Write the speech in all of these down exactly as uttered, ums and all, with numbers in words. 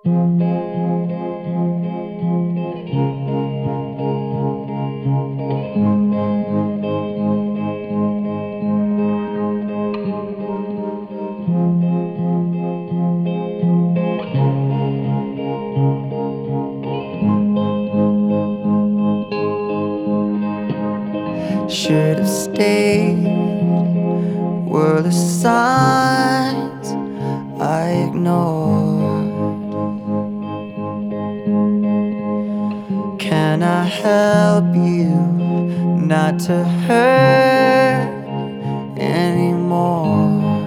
Should have stayed, were the signs I ignored. Can I help you not to hurt anymore?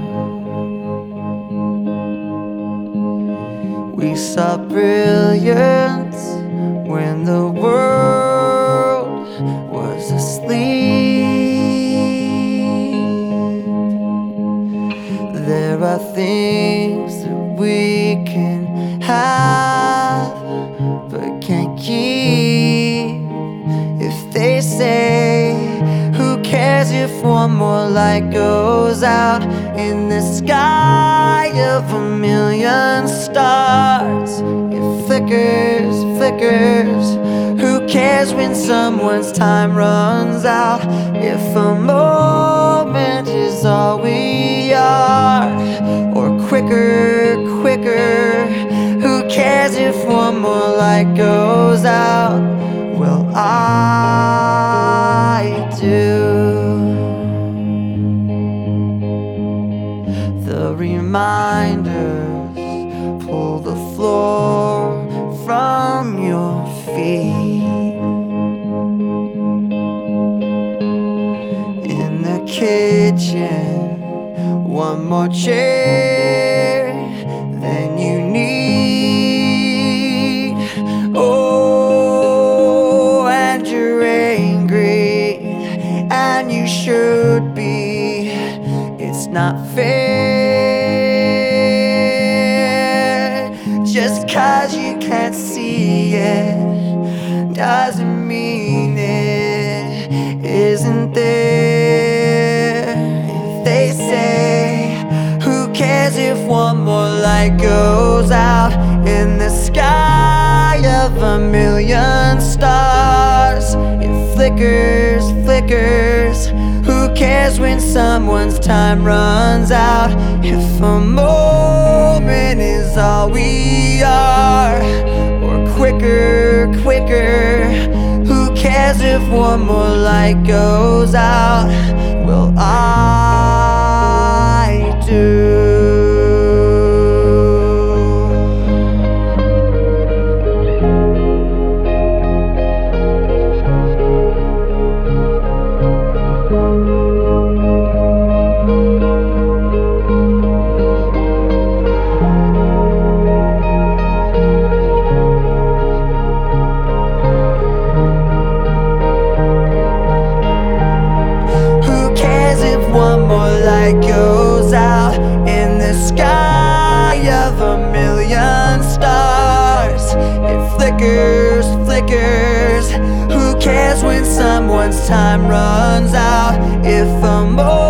We saw brilliance when the world was asleep. There are things that we can have but can't keep. If they say, who cares if one more light goes out in the sky of a million stars? It flickers, flickers. Who cares when someone's time runs out? If a moment is all we are, or quicker, quicker. Who cares if one more light goes out? Well, I do. The reminders pull the floor from your feet. In the kitchen, one more chair than you need. Oh, and you're angry, and you should be. It's not fair. Just 'cause you can't see it doesn't mean it isn't there. If they say, who cares if one more light goes out in the sky of a million stars? It flickers, flickers. Who cares when someone's time runs out? If a moment is all we are, or quicker, quicker. Who cares if one more light goes out? Well, I do. One more light goes out in the sky of a million stars. It flickers, flickers. Who cares when someone's time runs out? If a moment